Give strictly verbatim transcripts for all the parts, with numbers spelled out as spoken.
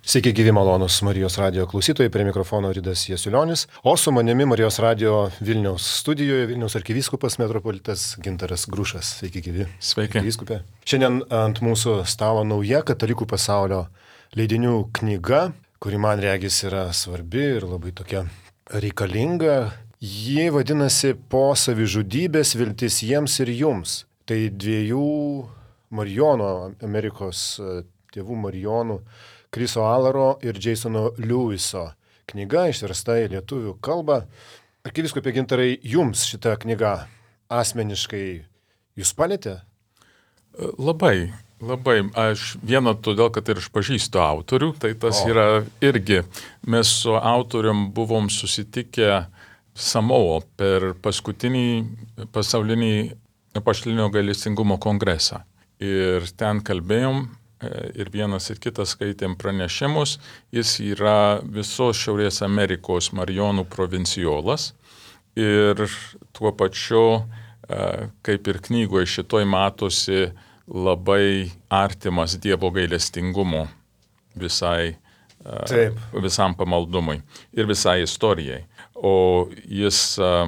Sveiki gyvi malonus Marijos radio klausytojai, prie mikrofono Ridas Jasiulionis, o su manimi Marijos radio Vilniaus studijoje Vilniaus arkivyskupas metropolitas Gintaras Grušas. Sveiki gyvi. Sveiki. Vyskupė. Šiandien ant mūsų stalo nauja katalikų pasaulio leidinių knyga, kuri man regis yra svarbi ir labai tokia reikalinga. Ji vadinasi Po savižudybės viltis jiems ir jums. Tai dviejų Marijono, Amerikos tėvų Marijonų, Kriso Alaro ir Jasono Lewiso knyga, išversta į lietuvių kalbą. Arkivyskupė Gintarai, jums šita knyga asmeniškai jūs palėtė? Labai, labai. Aš vieną todėl, kad ir aš pažįstu autorių, tai tas o. yra irgi. Mes su autorium buvom susitikę Samoa per paskutinį pasaulinį apaštalinio gailestingumo kongresą. Ir ten kalbėjom. Ir vienas ir kitas skaitėm pranešimus. Jis yra visos Šiaurės Amerikos Marijonų provincijolas. Ir tuo pačiu, kaip ir knygoje šitoj matosi, labai artimas Dievo gailestingumo visai, Taip. visam pamaldumui ir visai istorijai. O jis,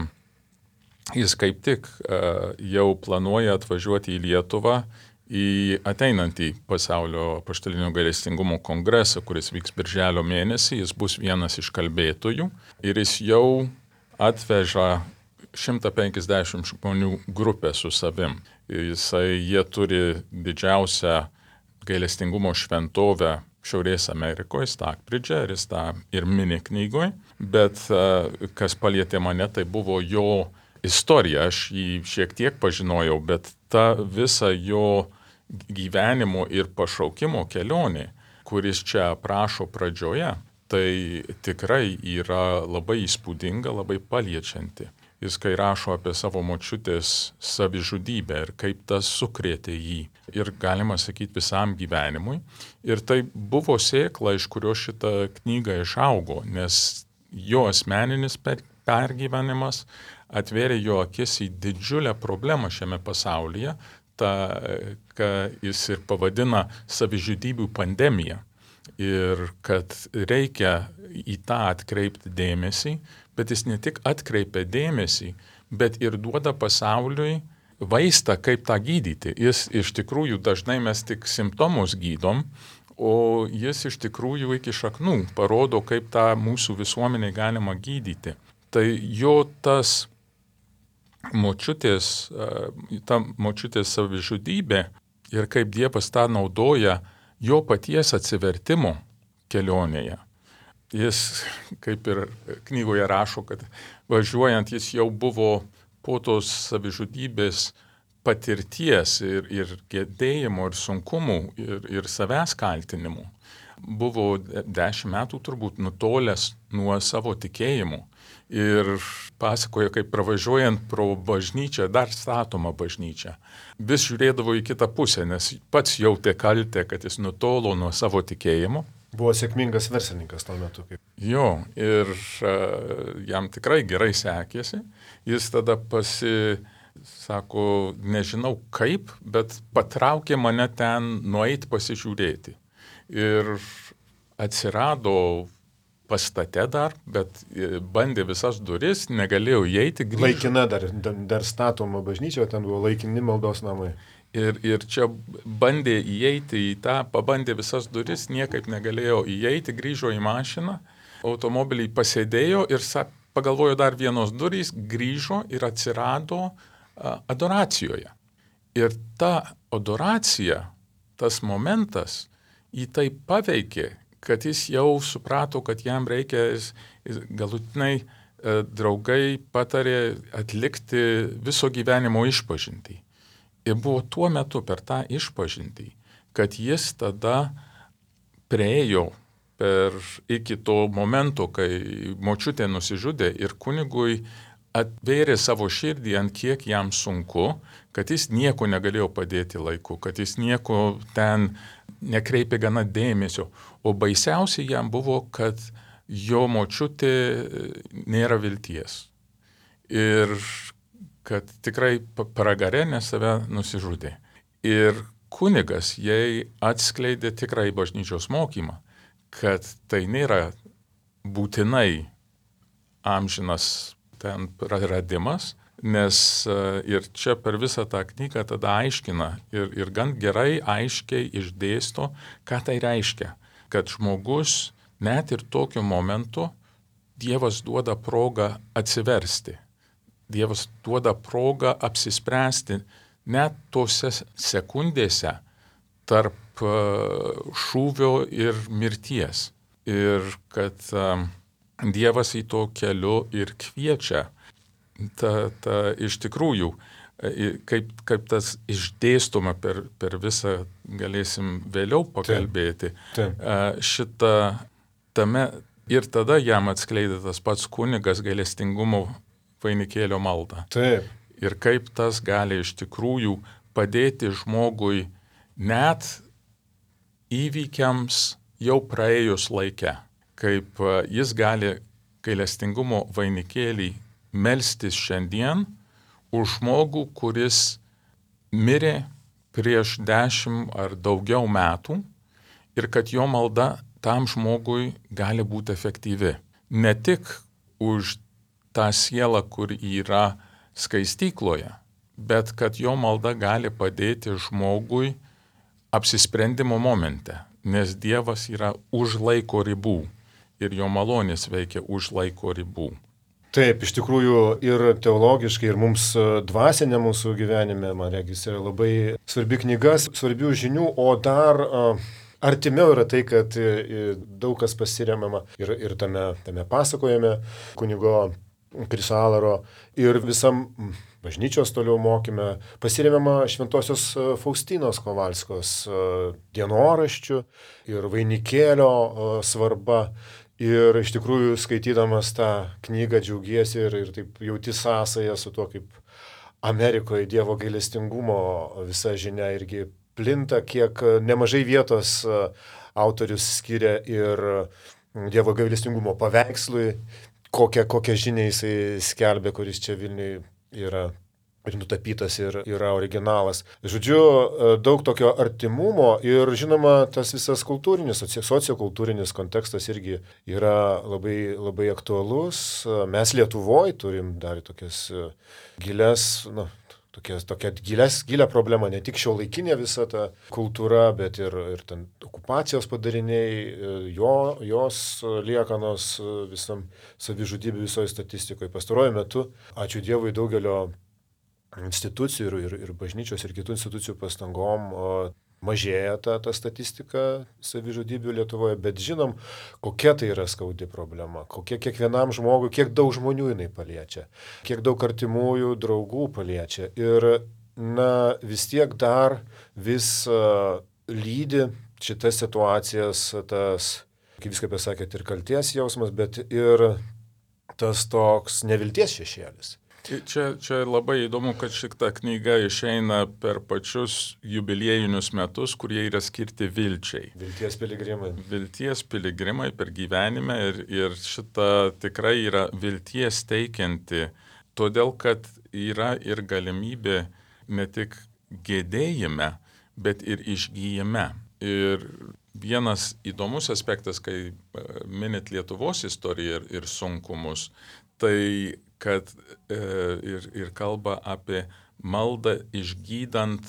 jis kaip tik jau planuoja atvažiuoti į Lietuvą į ateinantį pasaulio apaštalinio gailestingumo kongresą, kuris vyks birželio mėnesį. Jis bus vienas iš kalbėtojų ir jis jau atveža šimtą penkiasdešimt žmonių grupę su savim. Jisai, jie turi didžiausią gailestingumo šventovę Šiaurės Amerikoje, Stockbridge, ir jis tą ir mini knygoje. Bet kas palietė mane, tai buvo jo istorija. Aš jį šiek tiek pažinojau, bet ta visa jo gyvenimo ir pašaukimo kelionė, kuris čia aprašo pradžioje, tai tikrai yra labai įspūdinga, labai paliečianti. Jis kai rašo apie savo močiutės savižudybę ir kaip tas sukrėtė jį ir galima sakyti visam gyvenimui. Ir tai buvo sėkla, iš kurio šita knyga išaugo, nes jo asmeninis pergyvenimas atvėrė jo akis į didžiulę problemą šiame pasaulyje, tą, ką jis ir pavadina savižudybių pandemija. Ir kad reikia į tą atkreipti dėmesį, bet jis ne tik atkreipia dėmesį, bet ir duoda pasauliui vaistą, kaip tą gydyti. Jis iš tikrųjų dažnai mes tik simptomus gydom, o jis iš tikrųjų iki šaknų parodo, kaip tą mūsų visuomenę galima gydyti. Tai jo tas močiutės, ta močiutės savižudybė ir kaip Dievas tą naudoja jo paties atsivertimo kelionėje. Jis, kaip ir knygoje rašo, kad važiuojant jis jau buvo po tos savižudybės patirties ir, ir gedėjimo ir sunkumų ir, ir savęs kaltinimų. Buvo dešimt metų turbūt nutolęs nuo savo tikėjimo. Ir pasakoja, kaip pravažiuojant pro bažnyčią, dar statoma bažnyčia, vis žiūrėdavo į kitą pusę, nes pats jautė kaltę, kad jis nutolo nuo savo tikėjimo. Buvo sėkmingas verslininkas tuo metu. Kaip. Jo, ir uh, jam tikrai gerai sekėsi. Jis tada pasi, sako, nežinau kaip, bet patraukė mane ten nueiti pasižiūrėti. Ir atsirado pastate dar, bet bandė visas duris, negalėjo įeiti. Grįžo. Laikina dar, dar statoma bažnyčia, ten buvo laikini maldos namai. Ir, ir čia bandė įeiti į tą, pabandė visas duris, niekaip negalėjo įeiti, grįžo į mašiną, automobilį pasėdėjo ir sa, pagalvojo dar vienos durys, grįžo ir atsirado a, adoracijoje. Ir ta adoracija, tas momentas, jį tai paveikė, kad jis jau suprato, kad jam reikia, jis, jis galutinai e, draugai patarė atlikti viso gyvenimo išpažintį. Ir buvo tuo metu per tą išpažintį, kad jis tada priėjo per iki to momento, kai močiutė nusižudė ir kunigui atvėrė savo širdį, ant kiek jam sunku, kad jis nieko negalėjo padėti laiku, kad jis nieko ten nekreipė gana dėmesio. O baisiausiai jam buvo, kad jo močiutė nėra vilties. Ir kad tikrai pragare nes save nusižudė. Ir kunigas jai atskleidė tikrai bažnyčios mokymą, kad tai nėra būtinai amžinas ten praradimas, nes ir čia per visą tą knygą tada aiškina ir, ir gan gerai aiškiai išdėsto, ką tai reiškia, kad žmogus net ir tokiu momentu Dievas duoda progą atsiversti. Dievas duoda progą apsispręsti net tose sekundėse tarp šūvio ir mirties. Ir kad Dievas į to keliu ir kviečia. Ta, ta iš tikrųjų, kaip, kaip tas išdėstoma per, per visą, galėsim vėliau pakalbėti, Taip, taip. Šitą tame ir tada jam atskleidė tas pats kunigas gailestingumo vainikėlio maldą. Taip. Ir kaip tas gali iš tikrųjų padėti žmogui net įvykiams jau praėjus laike. Kaip jis gali gailestingumo vainikėlį melstis šiandien už žmogų, kuris mirė prieš dešimt ar daugiau metų ir kad jo malda tam žmogui gali būti efektyvi. Ne tik už tą sielą, kur yra skaistykloje, bet kad jo malda gali padėti žmogui apsisprendimo momente, nes Dievas yra už laiko ribų ir jo malonės veikia už laiko ribų. Taip, iš tikrųjų ir teologiškai, ir mums dvasinė mūsų gyvenime, man regis, yra labai svarbi knyga, svarbių žinių, o dar uh, artimiau yra tai, kad daug kas pasiremiama ir, ir tame, tame pasakojame kunigo Krisalaro ir visam bažnyčios toliau mokyme pasiremiama šventosios Faustinos Kovalskos dienoraščių ir vainikėlio svarba. Ir iš tikrųjų skaitydamas tą knygą džiaugiesi ir, ir taip jauti sąsają su tuo, kaip Amerikoje Dievo gailestingumo visa žinia irgi plinta, kiek nemažai vietos autorius skiria ir Dievo gailestingumo paveikslui, kokią, kokią žinią jisai skelbė, kuris čia Vilniuje yra ir nutapytas ir yra originalas. Žodžiu, daug tokio artimumo ir žinoma, tas visas kultūrinis, sociokultūrinis kontekstas irgi yra labai, labai aktualus. Mes Lietuvoje turim dar tokias gilias, na, tokias, tokia gilias, gilią problemą, ne tik šiuolaikinė visa ta kultūra, bet ir, ir ten okupacijos padariniai, jo, jos liekanos visam savižudybių visoje statistikoje. Pastaruoju metu, ačiū Dievui, daugelio institucijų ir, ir, ir bažnyčios ir kitų institucijų pastangom mažėja ta, ta statistika savižudybių Lietuvoje, bet žinom, kokia tai yra skaudi problema, kokia kiekvienam žmogui, kiek daug žmonių jinai paliečia, kiek daug artimųjų draugų paliečia. Ir na, vis tiek dar vis uh, lydi šitas situacijas, tas, kaip viską pasakėt, ir kalties jausmas, bet ir tas toks nevilties šešėlis. Čia, čia labai įdomu, kad šita knyga išeina per pačius jubiliejinius metus, kurie yra skirti vilčiai. Vilties piligrimai. Vilties piligrimai per gyvenimą ir, ir šita tikrai yra vilties teikianti, todėl kad yra ir galimybė ne tik gedėjime, bet ir išgyjime. Ir vienas įdomus aspektas, kai minit Lietuvos istoriją ir, ir sunkumus, tai kad e, ir, ir kalba apie maldą išgydant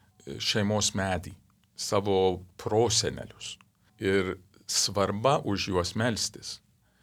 šeimos medį, savo prosenelius. Ir svarba už juos melstis.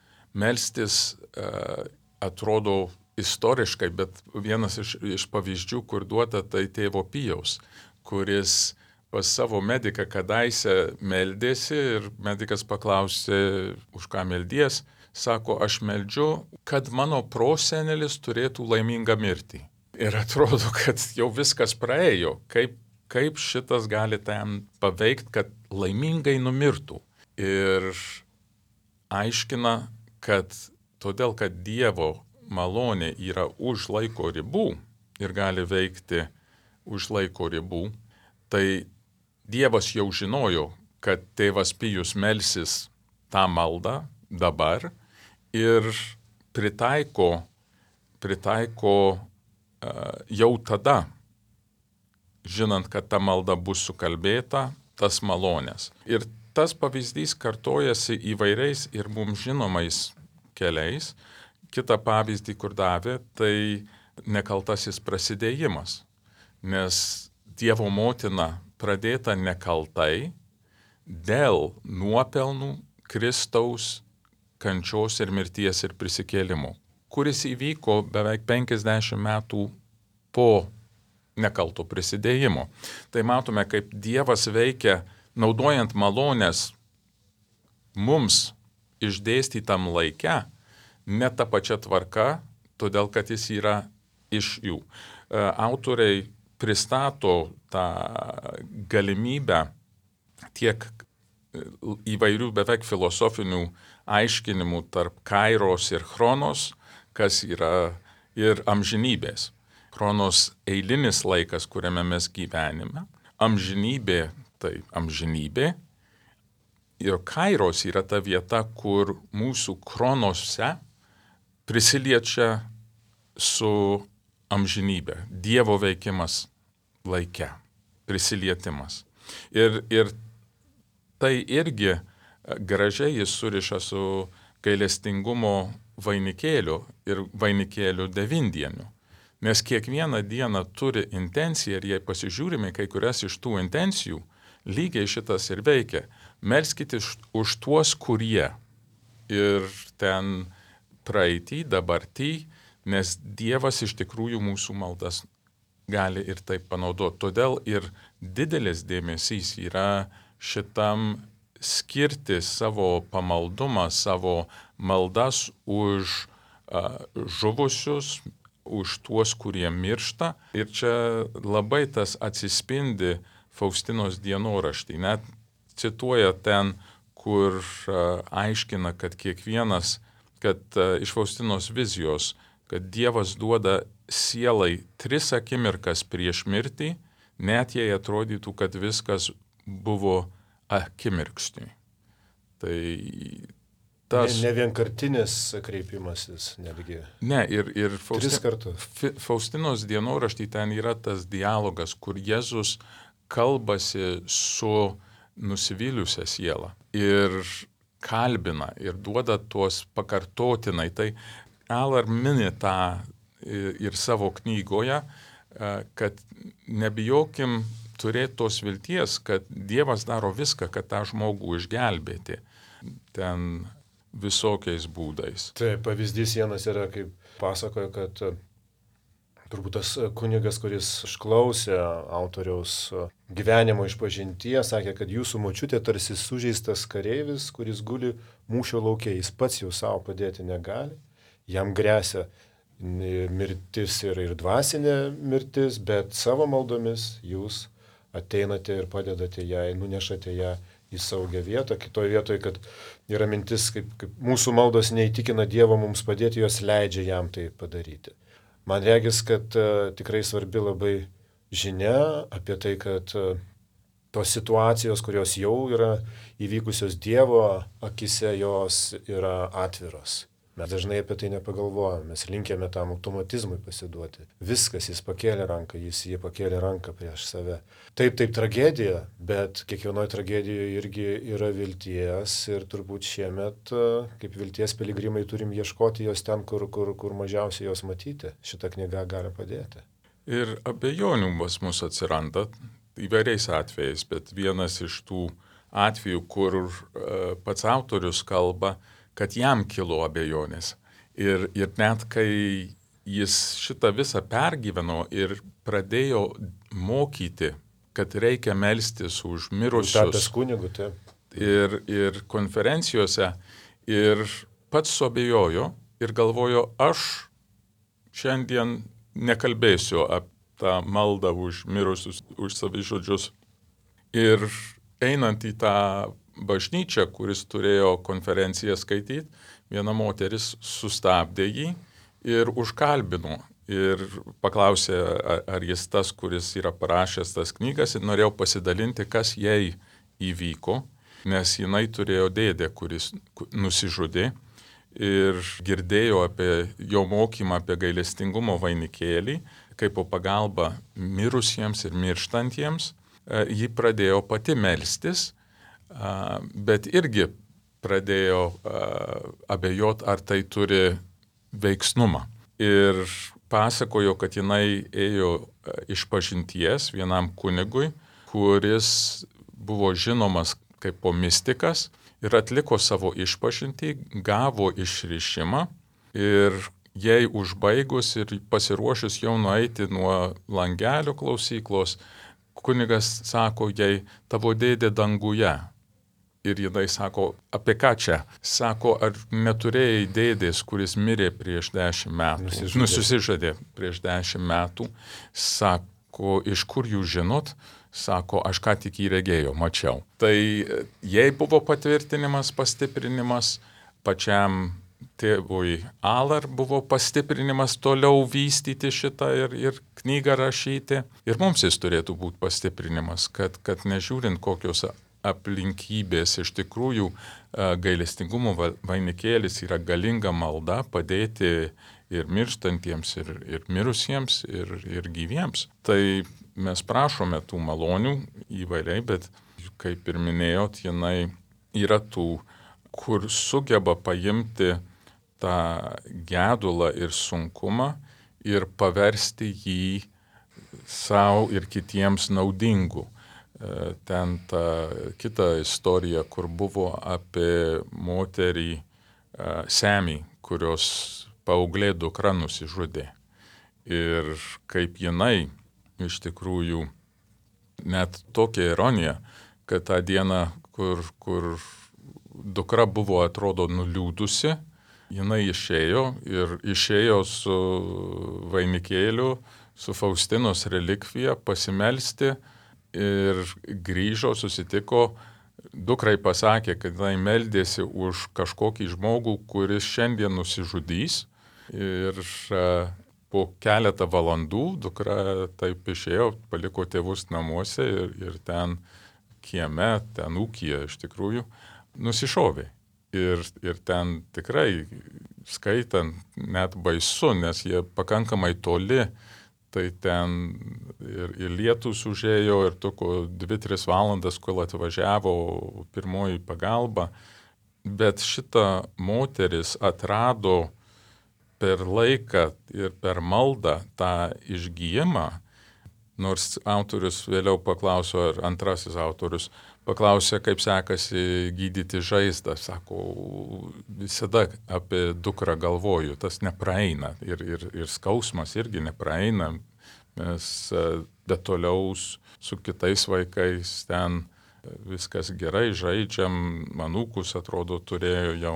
Melstis e, atrodo istoriškai, bet vienas iš, iš pavyzdžių, kur duota, tai tėvo Pijaus, kuris pas savo mediką kadaise meldėsi ir medikas paklausė, už ką meldies. Sako, aš meldžiu, kad mano prosenelis turėtų laimingą mirtį. Ir atrodo, kad jau viskas praėjo. Kaip, kaip šitas gali ten paveikti, kad laimingai numirtų. Ir aiškina, kad todėl, kad Dievo malonė yra už laiko ribų ir gali veikti už laiko ribų, tai Dievas jau žinojo, kad tėvas Pijus melsis tą maldą dabar, ir pritaiko, pritaiko uh, jau tada, žinant, kad ta malda bus sukalbėta, tas malonės. Ir tas pavyzdys kartojasi įvairiais ir mums žinomais keliais. Kitą pavyzdį, kur davė, tai nekaltasis prasidėjimas. Nes Dievo motina pradėta nekaltai dėl nuopelnų Kristaus kančios ir mirties ir prisikėlimo, kuris įvyko beveik penkiasdešimt metų po nekalto prisidėjimo. Tai matome, kaip Dievas veikia, naudojant malonės mums išdėstytam laike, ne ta pačia tvarka, todėl kad jis yra iš jų. Autoriai pristato tą galimybę tiek įvairių beveik filosofinių aiškinimų tarp kairos ir chronos, kas yra ir amžinybės. Chronos eilinis laikas, kuriame mes gyvenime, amžinybė tai amžinybė, ir kairos yra ta vieta, kur mūsų chronose prisiliečia su amžinybė, Dievo veikimas laike, prisilietimas. Ir, ir tai irgi gražiai jis suriša su gailestingumo vainikėliu ir vainikėliu devindieniu. Nes kiekvieną dieną turi intenciją ir jei pasižiūrime kai kurias iš tų intencijų, lygiai šitas ir veikia. Melskite už tuos, kurie ir ten praeitį, dabartį, nes Dievas iš tikrųjų mūsų maldas gali ir taip panaudoti. Todėl ir didelis dėmesys yra šitam skirti savo pamaldumą, savo maldas už uh, žuvusius, už tuos, kurie miršta. Ir čia labai tas atsispindi Faustinos dienoraštį. Net cituoja ten, kur uh, aiškina, kad kiekvienas, kad uh, iš Faustinos vizijos, kad Dievas duoda sielai tris akimirkas prieš mirtį, net jei atrodytų, kad viskas buvo akimirksniui. Tai tas... Ne, ne vienkartinis kreipimasis netgi. Ne, ir, ir Fausti... Tris kartus. Faustinos dienoraštį ten yra tas dialogas, kur Jėzus kalbasi su nusivyliusią sielą ir kalbina ir duoda tuos pakartotinai. Tai Alar mini tą ir savo knygoje, kad nebijokim turėti tos vilties, kad Dievas daro viską, kad tą žmogų išgelbėti ten visokiais būdais. Tai pavyzdys vienas yra, kaip pasakoja, kad turbūt tas kunigas, kuris išklausė autoriaus gyvenimo išpažinties, sakė, kad jūsų močiutė tarsi sužeistas kareivis, kuris guli mūšio lauke, jis pats jau savo padėti negali, jam gresia mirtis ir, ir dvasinė mirtis, bet savo maldomis jūs ateinate ir padedate jai, nunešate ją į saugią vietą. Kitoje vietoje, kad yra mintis, kaip, kaip mūsų maldos neįtikina Dievo mums padėti, jos leidžia jam tai padaryti. Man regis, kad uh, tikrai svarbi labai žinia apie tai, kad uh, tos situacijos, kurios jau yra įvykusios Dievo akise, jos yra atviros. Mes dažnai apie tai nepagalvojame, mes linkėme tam automatizmui pasiduoti. Viskas, jis pakėlė ranką, jis jį pakėlė ranką prieš save. Taip, taip tragedija, bet kiekvienoje tragedijoje irgi yra vilties ir turbūt šiemet, kaip vilties piligrimai, turim ieškoti jos ten, kur, kur, kur mažiausiai jos matyti. Šita knyga gali padėti. Ir abejonių pas mus atsiranda įvairiais atvejais, bet vienas iš tų atvejų, kur uh, pats autorius kalba, kad jam kilo abejonės. Ir, ir net kai jis šitą visą pergyveno ir pradėjo mokyti, kad reikia melstis už mirusius. Tapęs kunigu, taip. Ir, ir konferencijose, ir pats suabejojo ir galvojo, aš šiandien nekalbėsiu apie tą maldą už mirusius, už savižudžius. Ir einant į tą bažnyčią, kuris turėjo konferenciją skaityti, viena moteris sustabdė jį ir užkalbino. Ir paklausė, ar jis tas, kuris yra parašęs tas knygas, ir norėjau pasidalinti, kas jai įvyko, nes jinai turėjo dėdę, kuris nusižudė ir girdėjo apie jo mokymą apie gailestingumo vainikėlį, kaip po pagalba mirusiems ir mirštantiems. Ji pradėjo pati melstis, bet irgi pradėjo abejot, ar tai turi veiksnumą. Ir pasakojo, kad jinai ėjo išpažinties vienam kunigui, kuris buvo žinomas kaip mistikas ir atliko savo išpažintį, gavo išrišimą ir jai užbaigus ir pasiruošus jau nueiti nuo langelio klausyklos, kunigas sako jai, tavo dėdė danguje. Ir jinai sako, apie ką čia? Sako, ar neturėjai dėdės, kuris mirė prieš dešimt metų? Nusižudė. Nusižadė prieš dešimt metų. Sako, iš kur jūs žinot? Sako, aš ką tik jį regėjau, mačiau. Tai jai buvo patvirtinimas, pastiprinimas, pačiam tėvui Alar buvo pastiprinimas toliau vystyti šitą ir, ir knygą rašyti. Ir mums jis turėtų būti pastiprinimas, kad, kad nežiūrint kokios aplinkybės, iš tikrųjų gailestingumo vainikėlis yra galinga malda padėti ir mirštantiems, ir, ir mirusiems, ir, ir gyviems. Tai mes prašome tų malonių įvairiai, bet kaip ir minėjot, jinai yra tų, kur sugeba paimti tą gedulą ir sunkumą ir paversti jį savo ir kitiems naudingu. Ten ta kita istorija, kur buvo apie moterį Semį, kurios paauglė dukra nusižudė. Ir kaip jinai iš tikrųjų, net tokia ironija, kad tą dieną, kur, kur dukra buvo atrodo nuliūdusi, jinai išėjo ir išėjo su vainikėliu, su Faustinos relikvija pasimelsti ir grįžo, susitiko, dukrai pasakė, kad jinai meldėsi už kažkokį žmogų, kuris šiandien nusižudys. Ir po keletą valandų dukra taip išėjo, paliko tėvus namuose ir, ir ten kieme, ten ūkyje iš tikrųjų, nusišovė. Ir, ir ten tikrai skaitant net baisu, nes jie pakankamai toli, tai ten ir, ir lietus užėjo ir tuko dvi tris valandas, kol atvažiavo pirmoji pagalba. Bet šita moteris atrado per laiką ir per maldą tą išgijimą, nors autorius vėliau paklausė, ar antrasis autorius paklausė, kaip sekasi gydyti žaizdą. Sako, visada apie dukrą galvoju, tas nepraeina ir, ir, ir skausmas irgi nepraeina. Mes be toliau su kitais vaikais ten viskas gerai, žaidžiam, manūkus atrodo turėjo jau.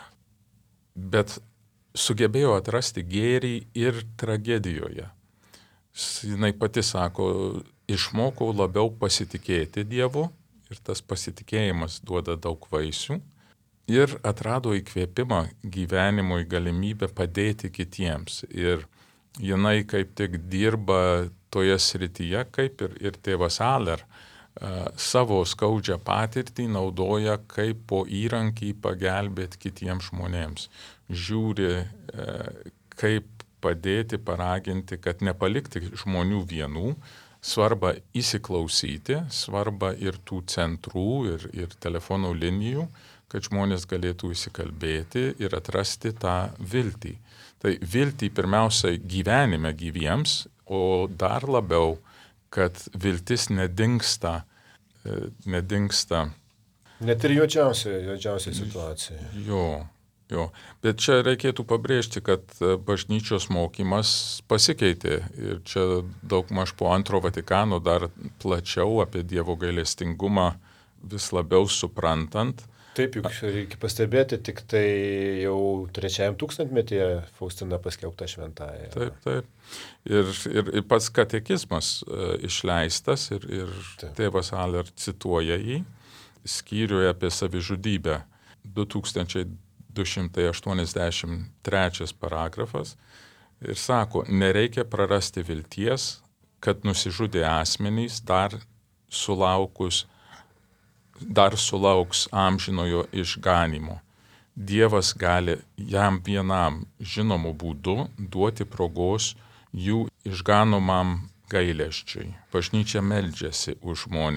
Bet sugebėjo atrasti gėrį ir tragedijoje. Jinai pati sako, išmokau labiau pasitikėti Dievu ir tas pasitikėjimas duoda daug vaisių ir atrado įkvėpimą gyvenimui, galimybę padėti kitiems. Ir jinai kaip tik dirba toje srityje, kaip ir, ir tėvas Alar, savo skaudžią patirtį naudoja kaip po įrankį pagelbėti kitiems žmonėms. Žiūri, kaip padėti, paraginti, kad nepalikti žmonių vienų, svarba įsiklausyti, svarba ir tų centrų, ir, ir telefonų linijų, kad žmonės galėtų įsikalbėti ir atrasti tą viltį. Tai viltį pirmiausia gyvenime gyviems, o dar labiau, kad viltis nedingsta, nedingsta. Net ir juodžiausia, juodžiausia situacija. Jo, jo. Bet čia reikėtų pabrėžti, kad bažnyčios mokymas pasikeitė. Ir čia daug maž po antro Vatikano dar plačiau apie Dievo gailestingumą vis labiau suprantant. Taip, juk reikia pastebėti, tik tai jau trečiajam tūkstantmetyje Faustina paskelbta šventąja. Taip, taip. Ir, ir, ir pats katekizmas uh, išleistas ir, ir tėvas Alar cituoja jį skyriuje apie savižudybę. du tūkstančiai du šimtai aštuoniasdešimt trečias paragrafas ir sako, nereikia prarasti vilties, kad nusižudė asmenys dar sulaukus dar sulauks amžinojo išganymo. Dievas gali jam vienam žinomu būdu duoti progos jų išganomam gailesčiui. Bažnyčia meldžiasi už žmonės,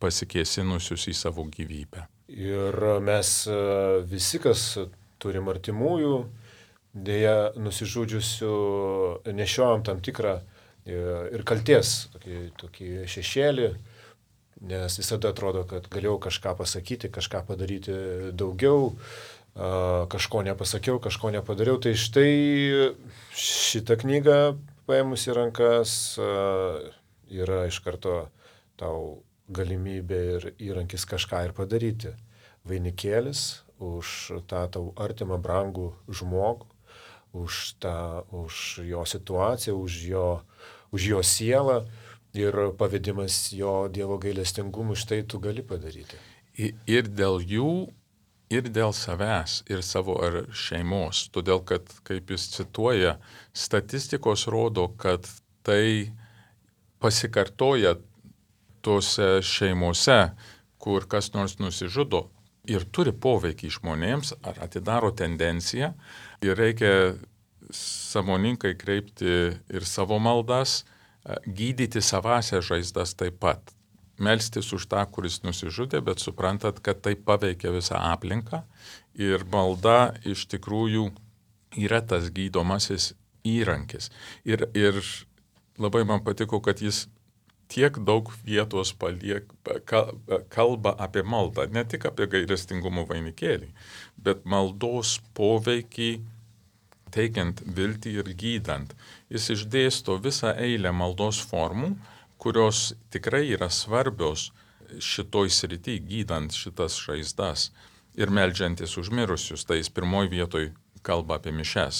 pasikėsinusius į savo gyvybę. Ir mes visi, kas turim artimųjų, dėja nusižudžiusių, nešiojam tam tikrą ir kalties tokį, tokį šešėlį, nes visada atrodo, kad galėjau kažką pasakyti, kažką padaryti daugiau, kažko nepasakiau, kažko nepadariau. Tai štai šitą knygą paėmus į rankas yra iš karto tau galimybė ir įrankis kažką ir padaryti. Vainikėlis už tą tau artimą, brangų žmogų, už, tą, už jo situaciją, už jo, už jo sielą ir pavedimas jo Dievo gailestingumui, štai tu gali padaryti. Ir dėl jų, ir dėl savęs, ir savo ar šeimos. Todėl, kad, kaip jis cituoja, statistikos rodo, kad tai pasikartoja tose šeimose, kur kas nors nusižudo ir turi poveikį žmonėms, ar atidaro tendenciją. Ir reikia sąmoningai kreipti ir savo maldas, gydyti savąsias žaizdas taip pat. Melstis už tą, kuris nusižudė, bet suprantat, kad tai paveikia visą aplinką ir malda iš tikrųjų yra tas gydomasis įrankis. Ir, ir labai man patiko, kad jis tiek daug vietos paliek, kalba apie maldą, ne tik apie gailestingumo vainikėlį, bet maldos poveikį teikiant viltį ir gydant. Jis išdėsto visą eilę maldos formų, kurios tikrai yra svarbios šitoj srity, gydant šitas žaizdas ir meldžiantis už mirusius. Tai jis pirmoj vietoj kalba apie mišes.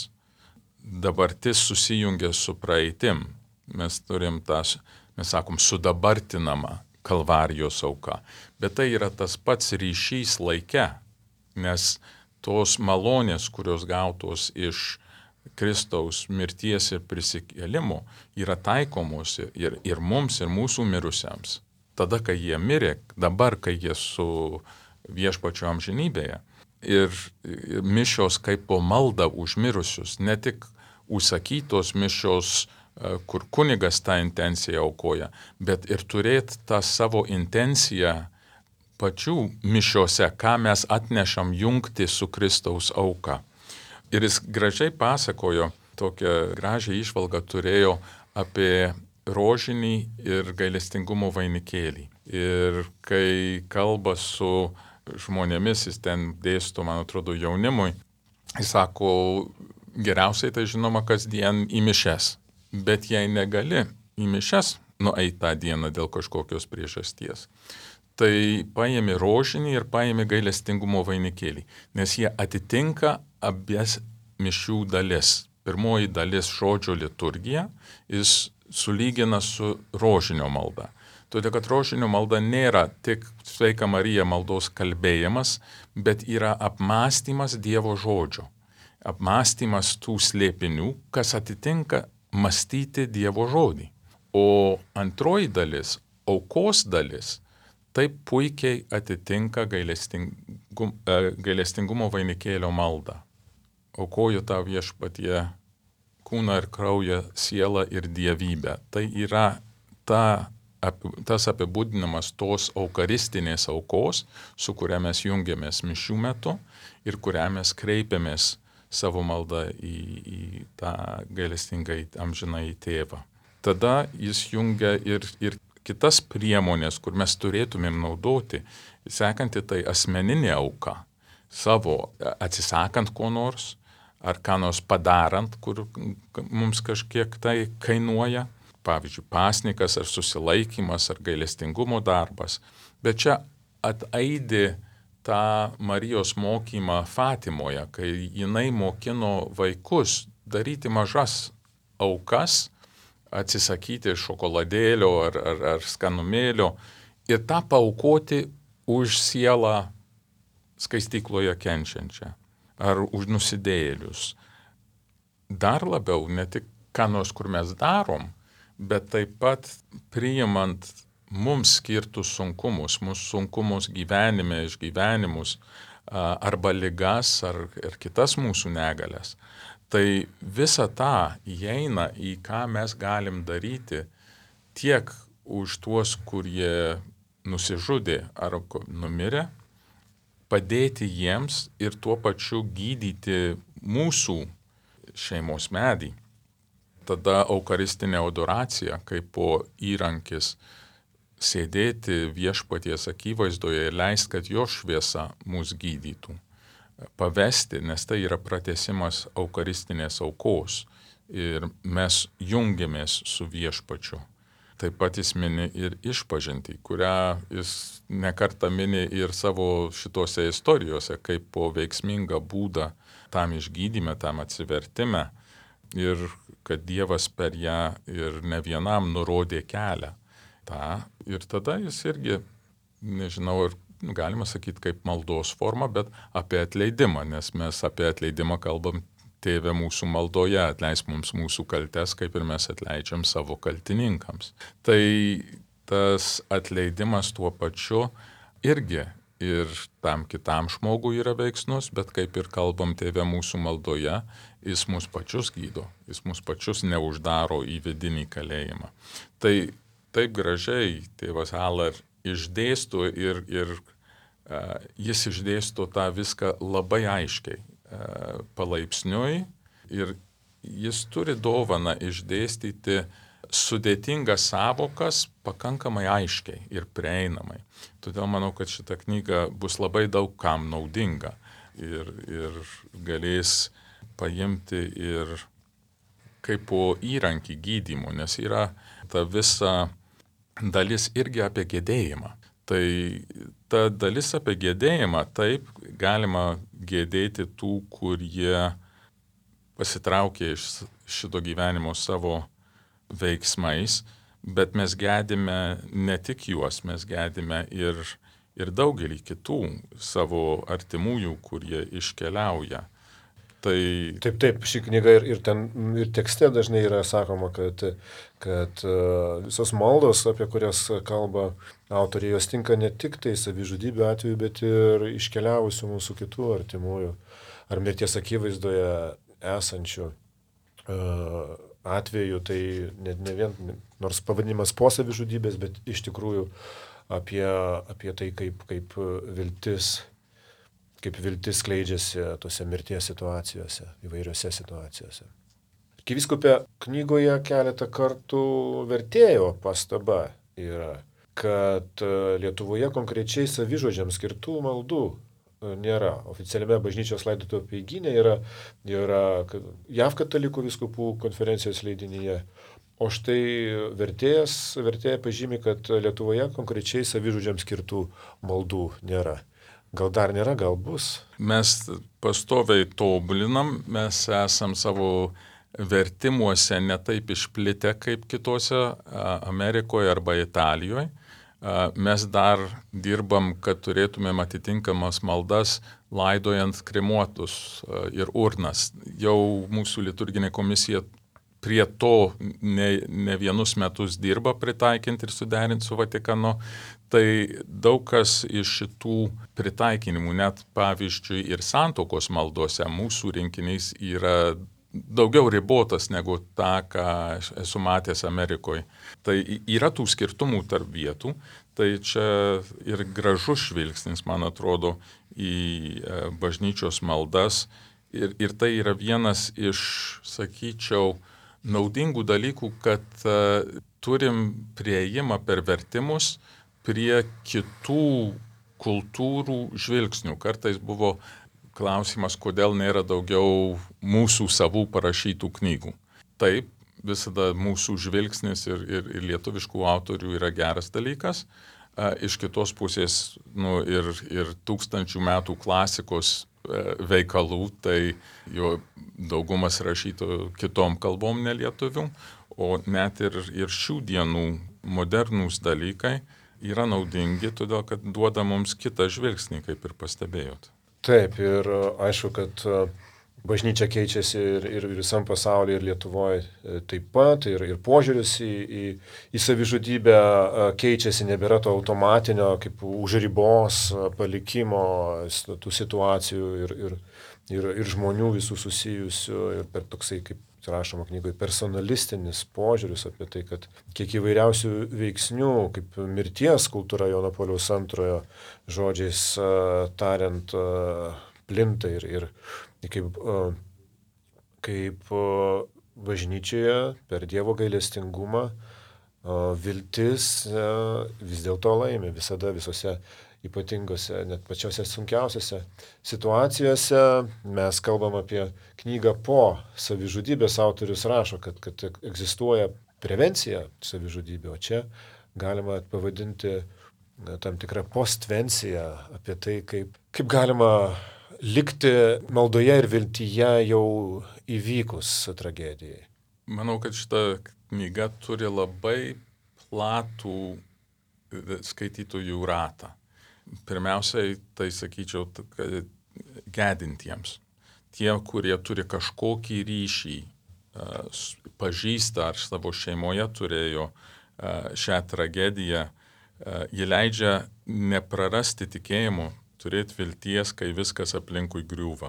Dabartis susijungia su praeitim. Mes turim tas, mes sakom, sudabartinama kalvarijos auka. Bet tai yra tas pats ryšys laike, nes tos malonės, kurios gautos iš Kristaus mirties ir prisikėlimo, yra taikomos ir, ir mums, ir mūsų mirusiams. Tada, kai jie mirė, dabar, kai jie su viešpačiu amžinybėje. Ir, ir mišios kaip po malda už mirusius, ne tik užsakytos mišios, kur kunigas tą intenciją aukoja, bet ir turėti tą savo intenciją pačių mišiose, ką mes atnešam jungti su Kristaus auka. Ir jis gražiai pasakojo, tokią gražią įžvalgą turėjo apie rožinį ir gailestingumo vainikėlį. Ir kai kalba su žmonėmis, jis ten dėsto, man atrodo, jaunimui, jis sako, geriausiai tai žinoma kasdien į mišes. Bet jei negali į mišes nueiti tą dieną dėl kažkokios priežasties, tai paėmė rožinį ir paėmė gailestingumo vainikėlį, nes jie atitinka abies mišių dalis. Pirmoji dalis žodžio liturgija, jis sulygina su rožinio malda. Todėl, kad rožinio malda nėra tik Sveika Marija maldos kalbėjimas, bet yra apmąstymas Dievo žodžio. Apmąstymas tų slėpinių, kas atitinka mąstyti Dievo žodį. O antroji dalis, aukos dalis, taip puikiai atitinka gailestingum, gailestingumo vainikėlio maldą. Aukoju tau viešpatie kūną ir kraują, sielą ir dievybę. Tai yra ta, tas apibūdinimas tos eucharistinės aukos, su kuria mes jungiamės mišių metu ir kuria mes kreipiamės savo maldą į, į tą gailestingai amžinai tėvą. Tada jis jungia ir, ir kitas priemonės, kur mes turėtumėm naudoti, sekanti tai asmeninė auka, savo atsisakant ko nors, ar ką nors padarant, kur mums kažkiek tai kainuoja, pavyzdžiui, pasnikas ar susilaikymas ar gailestingumo darbas. Bet čia ataidi tą Marijos mokymą Fatimoje, kai jinai mokino vaikus daryti mažas aukas, atsisakyti šokoladėlio ar, ar, ar skanumėlio ir tą paaukoti už sielą skaistykloje kenčiančią ar už nusidėjėlius. Dar labiau, ne tik ką nors, kur mes darom, bet taip pat priimant mums skirtus sunkumus, mūsų sunkumus gyvenime, išgyvenimus arba ligas ar, ar kitas mūsų negalias. Tai visa tą įeina į ką mes galim daryti tiek už tuos, kurie nusižudė ar numirė, padėti jiems ir tuo pačiu gydyti mūsų šeimos medį. Tada eucharistinė adoracija kaip po įrankis sėdėti viešpaties akivaizdoje ir leist, kad jo šviesa mus gydytų. Pavesti, nes tai yra pratęsimas eucharistinės aukos ir mes jungiamės su viešpačiu. Taip pat jis mini ir išpažintį, kurią jis nekartą mini ir savo šitose istorijose, kaip po veiksmingą būdą tam išgydyme, tam atsivertime ir kad Dievas per ją ir ne vienam nurodė kelią. Ta, ir tada jis irgi, nežinau, ir galima sakyti kaip maldos forma, bet apie atleidimą, nes mes apie atleidimą kalbam Tėve mūsų maldoje, atleisk mums mūsų kaltes, kaip ir mes atleidžiam savo kaltininkams. Tai tas atleidimas tuo pačiu irgi ir tam kitam žmogui yra veiksnus, bet kaip ir kalbam Tėve mūsų maldoje, jis mus pačius gydo, jis mus pačius neuždaro į vidinį kalėjimą. Tai taip gražiai tėvas Haller išdėsto ir, ir uh, jis išdėsto tą viską labai aiškiai. Palaipsniui ir jis turi dovaną išdėstyti sudėtingas savokas pakankamai aiškiai ir prieinamai. Todėl manau, kad šita knyga bus labai daug kam naudinga ir, ir galės paimti ir kaip po įrankį gydymo, nes yra ta visa dalis irgi apie gedėjimą. Tai ta dalis apie gedėjimą, taip, galima gedėti tų, kurie pasitraukė iš šito gyvenimo savo veiksmais, bet mes gedime ne tik juos, mes gedime ir, ir daugelį kitų savo artimųjų, kurie iškeliauja. Tai... Taip, taip, ši knyga ir, ir, ten, ir tekste dažnai yra sakoma, kad, kad visos maldos, apie kurias kalba autoriai, jos tinka ne tik tai savižudybių atveju, bet ir iškeliavusių mūsų kitų artimųjų ar mirties akivaizdoje esančių atveju. Tai ne, ne vien, nors pavadinimas po savižudybės, bet iš tikrųjų apie, apie tai, kaip, kaip viltis kaip viltis skleidžiasi tose mirties situacijose, įvairiose situacijose. Arkivyskupė knygoje keletą kartų vertėjo pastaba yra, kad Lietuvoje konkrečiai savižudžiams skirtų maldų nėra. Oficialiame bažnyčios laidotuvių apeigyne yra, yra J A V katalikų vyskupų konferencijos leidinyje. O štai vertėjas, vertėja pažymi, kad Lietuvoje konkrečiai savižudžiams skirtų maldų nėra. Gal dar nėra, gal bus. Mes pastoviai tobulinam, mes esam savo vertimuose netaip išplitę kaip kitose Amerikoje arba Italijoje. Mes dar dirbam, kad turėtumėm atitinkamas maldas laidojant kremuotus ir urnas. Jau mūsų liturginė komisija prie to ne, ne vienus metus dirba pritaikinti ir suderinti su Vatikanu. Tai daug kas iš šitų pritaikinimų, net pavyzdžiui ir santuokos maldose, mūsų rinkinys yra daugiau ribotas negu tą, ką esu matęs Amerikoje. Tai yra tų skirtumų tarp vietų, tai čia ir gražus žvilgsnis, man atrodo, į bažnyčios maldas. Ir, ir tai yra vienas iš, sakyčiau, naudingų dalykų, kad uh, turim prieimą per vertimus prie kitų kultūrų žvilgsnių. Kartais buvo klausimas, kodėl nėra daugiau mūsų savų parašytų knygų. Taip, visada mūsų žvilgsnis ir, ir, ir lietuviškų autorių yra geras dalykas. Uh, iš kitos pusės nu, ir, ir tūkstančių metų klasikos veikalų, tai jo daugumas rašyto kitom kalbom nelietuvių, o net ir, ir šių dienų modernūs dalykai yra naudingi, todėl kad duoda mums kitą žvilgsnį, kaip ir pastebėjot. Taip, ir aišku, kad bažnyčia keičiasi ir, ir visam pasaulyje, ir Lietuvoje taip pat, ir, ir požiūris į, į, į savižudybę keičiasi, nebėra to automatinio, kaip už ribos palikimo tų situacijų ir, ir, ir, ir žmonių visų susijusių, ir per toksai kaip rašoma knygoje, personalistinis požiūris apie tai, kad kiek įvairiausių veiksnių, kaip mirties kultūra Jono Pauliaus antrojo žodžiais tariant, plinta ir, ir kaip, kaip bažnyčioje per Dievo gailestingumą viltis vis dėlto laimi visada visose ypatingose, net pačiose sunkiausiose situacijose. Mes kalbam apie knygą po savižudybės, autorius rašo, kad, kad egzistuoja prevencija savižudybė, o čia galima pavadinti tam tikrą postvenciją apie tai, kaip, kaip galima likti maldoje ir viltyje jau įvykus tragedijai. Manau, kad šita knyga turi labai platų skaitytojų ratą. Pirmiausiai, tai sakyčiau, gedintiems. Tie, kurie turi kažkokį ryšį, pažįsta ar savo šeimoje turėjo šią tragediją, ji leidžia neprarasti tikėjimo, turėti vilties, kai viskas aplinkui griūva.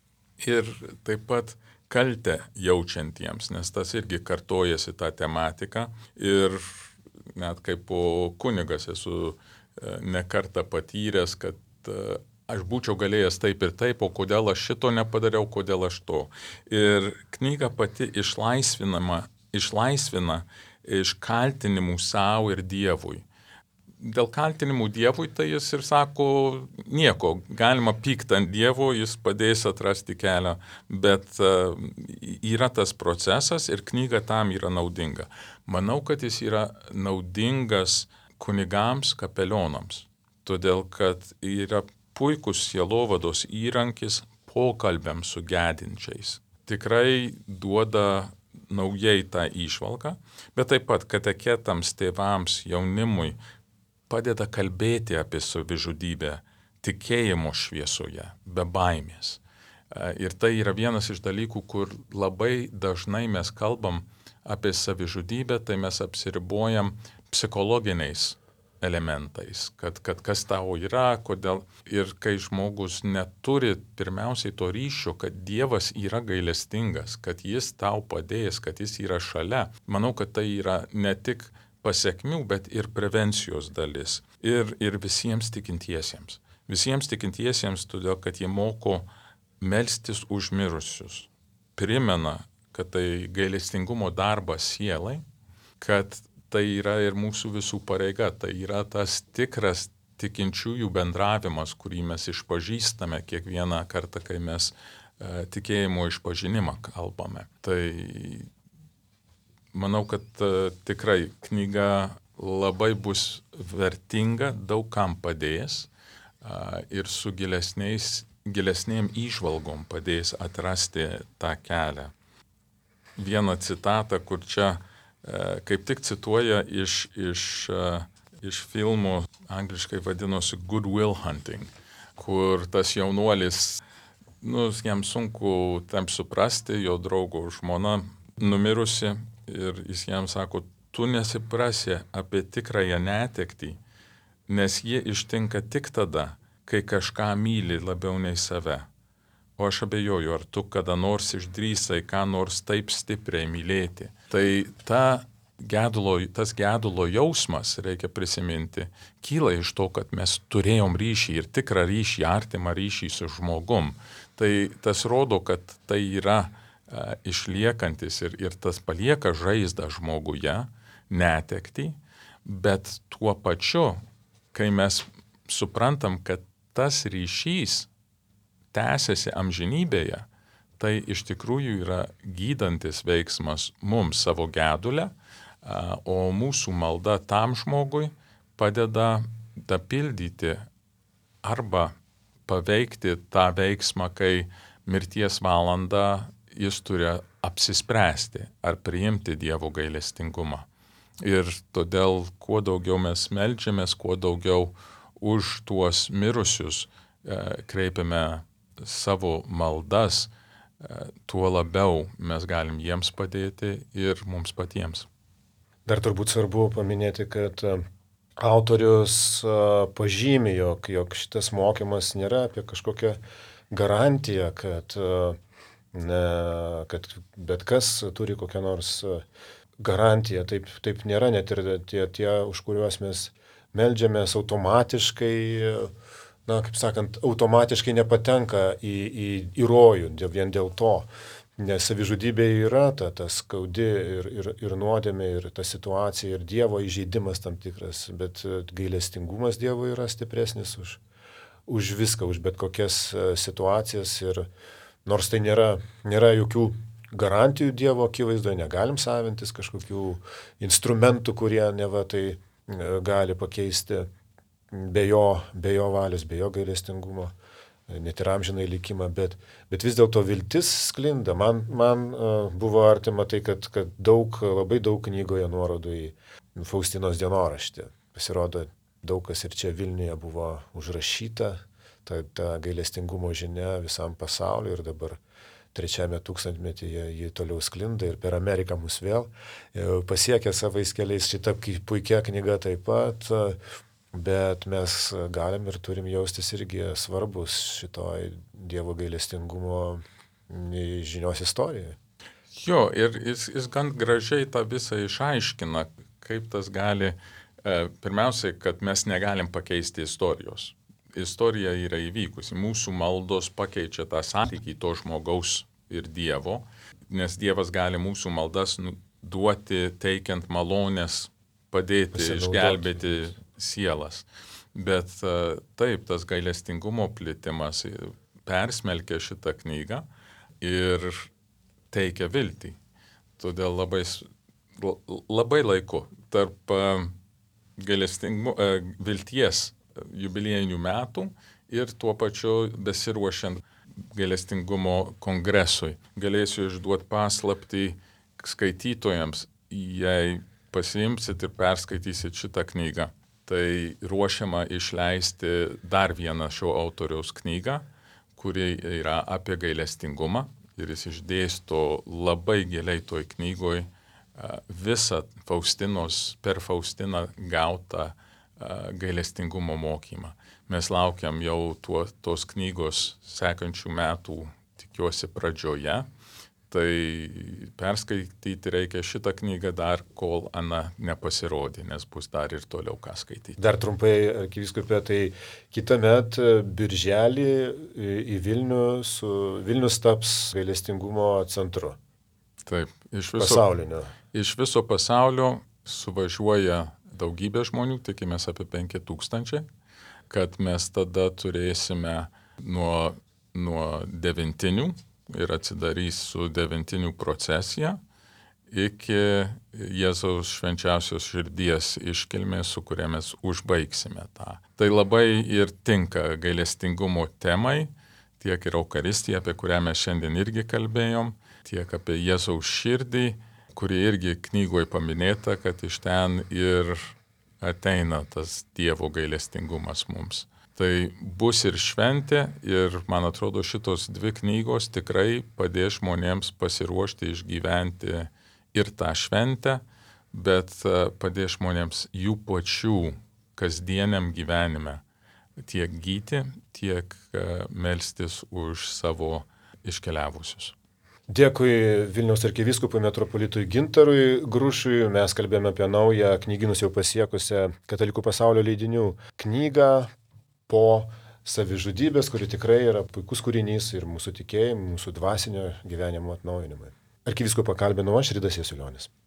Ir taip pat kaltę jaučiantiems, nes tas irgi kartojasi tą tematiką. Ir net kaip po kunigas esu nekartą patyręs, kad aš būčiau galėjęs taip ir taip, o kodėl aš šito nepadariau, kodėl aš to. Ir knyga pati išlaisvinama, išlaisvina iš kaltinimų savo ir Dievui. Dėl kaltinimų Dievui, tai jis ir sako, nieko, galima pykti ant Dievo, jis padės atrasti kelią, bet uh, yra tas procesas ir knyga tam yra naudinga. Manau, kad jis yra naudingas kunigams, kapelionams, todėl kad yra puikus sielovados įrankis pokalbiams su gedinčiais. Tikrai duoda naujai tą įžvalgą, bet taip pat katechetams, tėvams, jaunimui padeda kalbėti apie savižudybę tikėjimo šviesoje, be baimės. Ir tai yra vienas iš dalykų, kur labai dažnai mes kalbam apie savižudybę, tai mes apsiribojam psichologiniais elementais, kad, kad kas tau yra, kodėl. Ir kai žmogus neturi pirmiausiai to ryšio, kad Dievas yra gailestingas, kad jis tau padės, kad jis yra šalia, manau, kad tai yra ne tik pasekmių, bet ir prevencijos dalis. Ir, ir visiems tikintiesiems. Visiems tikintiesiems, todėl kad jie moko melstis už mirusius. Primena, kad tai gailestingumo darbas sielai, kad tai yra ir mūsų visų pareiga. Tai yra tas tikras tikinčiųjų bendravimas, kurį mes išpažįstame kiekvieną kartą, kai mes e, tikėjimo išpažinimą kalbame. Tai manau, kad uh, tikrai knyga labai bus vertinga, daug kam padės uh, ir su gilesniais, gilesnėm įžvalgom padės atrasti tą kelią. Vieną citatą, kur čia uh, kaip tik cituoja iš, iš, uh, iš filmų, angliškai vadinosi Good Will Hunting, kur tas jaunuolis, nu, jam sunku tam suprasti, jo draugo žmona numirusi, ir jis jam sako, tu nesiprasi apie tikrąją netektį, nes jie ištinka tik tada, kai kažką myli labiau nei save. O aš abejoju, ar tu kada nors išdrįsai ką nors taip stipriai mylėti. Tai ta gedulo, tas gedulo jausmas, reikia prisiminti, kyla iš to, kad mes turėjom ryšį ir tikrą ryšį, artimą ryšį su žmogum. Tai tas rodo, kad tai yra išliekantis ir, ir tas palieka žaizdą žmoguje, netektį, bet tuo pačiu, kai mes suprantam, kad tas ryšys tęsiasi amžinybėje, tai iš tikrųjų yra gydantis veiksmas mums savo gedulę, o mūsų malda tam žmogui padeda dapildyti arba paveikti tą veiksmą, kai mirties valanda jis turi apsispręsti ar priimti Dievo gailestingumą. Ir todėl kuo daugiau mes meldžiamės, kuo daugiau už tuos mirusius e, kreipiame savo maldas, e, tuo labiau mes galim jiems padėti ir mums patiems. Dar turbūt svarbu paminėti, kad autorius pažymi, jog, jog šitas mokymas nėra apie kažkokią garantiją, kad ne, kad bet kas turi kokią nors garantiją. Taip, taip nėra, net ir tie, tie, už kuriuos mes meldžiamės automatiškai, na, kaip sakant, automatiškai nepatenka į, į, į rojų vien dėl to. Nes savižudybė yra ta, ta skaudi ir, ir, ir nuodėmė, ir ta situacija, ir Dievo įžeidimas tam tikras, bet gailestingumas Dievo yra stipresnis už, už viską, už bet kokias situacijas. Ir nors tai nėra, nėra jokių garantijų Dievo akivaizdoje, negalim savintis kažkokių instrumentų, kurie neva tai gali pakeisti be jo, be jo valios, be jo gailestingumo, net ir amžinai likimą, bet, bet vis dėlto viltis sklinda. Man, man uh, buvo artima tai, kad, kad daug, labai daug knygoje nuorodų į Faustinos dienoraštį. Pasirodo, daug kas ir čia Vilniuje buvo užrašyta, ta, ta gailestingumo žinia visam pasauliu, ir dabar trečiame tūkstantmetyje ji toliau sklinda ir per Ameriką mus vėl pasiekė savais keliais. Šita puikia knyga taip pat. Uh, Bet mes galim ir turim jaustis irgi svarbus šitoj Dievo gailestingumo žinios istorijoje. Jo, ir jis, jis gan gražiai tą visą išaiškina, kaip tas gali, e, pirmiausiai, kad mes negalim pakeisti istorijos. Istorija yra įvykusi, mūsų maldos pakeičia tą santykį to žmogaus ir Dievo, nes Dievas gali mūsų maldas duoti, teikiant malonės, padėti, Pasinaudoti. Išgelbėti sielas. Bet taip, tas gailestingumo plitimas persmelkia šitą knygą ir teikia viltį. Todėl labai, labai laiku tarp gailestingumo, vilties jubiliejinių metų ir tuo pačiu besiruošiant gailestingumo kongresui. Galėsiu išduoti paslaptį skaitytojams, jei pasiimsit ir perskaitysit šitą knygą. Tai ruošiama išleisti dar vieną šio autoriaus knygą, kuri yra apie gailestingumą, ir jis išdėsto labai giliai toj knygoj visą Faustinos, per Faustiną gautą gailestingumo mokymą. Mes laukiam jau tuo, tos knygos sekančių metų, tikiuosi, pradžioje. Tai perskaityti reikia šitą knygą dar, kol Ana nepasirodė, nes bus dar ir toliau ką skaityti. Dar trumpai, arkivyskupė, tai kitąmet birželį į Vilnių, su, Vilnius taps gailestingumo centru. Taip, iš viso, pasaulinio. Iš viso pasaulio suvažiuoja daugybė žmonių, tikimės apie penki tūkstančiai, kad mes tada turėsime nuo, nuo devintinių, ir atsidarys su devintinių procesija iki Jėzaus švenčiausios širdies iškilmės, su kuria mes užbaigsime tą. Tai labai ir tinka gailestingumo temai, tiek ir Eucharistija, apie kurią mes šiandien irgi kalbėjom, tiek apie Jėzaus širdį, kuri irgi knygoje paminėta, kad iš ten ir ateina tas Dievo gailestingumas mums. Tai bus ir šventė, ir man atrodo šitos dvi knygos tikrai padės žmonėms pasiruošti išgyventi ir tą šventę, bet padės žmonėms jų pačių kasdieniam gyvenime tiek gyti, tiek melstis už savo iškeliavusius. Dėkui Vilniaus arkivyskupui metropolitui Gintarui Grušui. Mes kalbėjome apie naują knygynus jau pasiekusią Katalikų pasaulio leidinių knygą Po savižudybės, kuri tikrai yra puikus kūrinys ir mūsų tikėjimo, mūsų dvasinio gyvenimo atnaujinimui. Arkivyskupą kalbinau aš, Ridas Jasiulionis.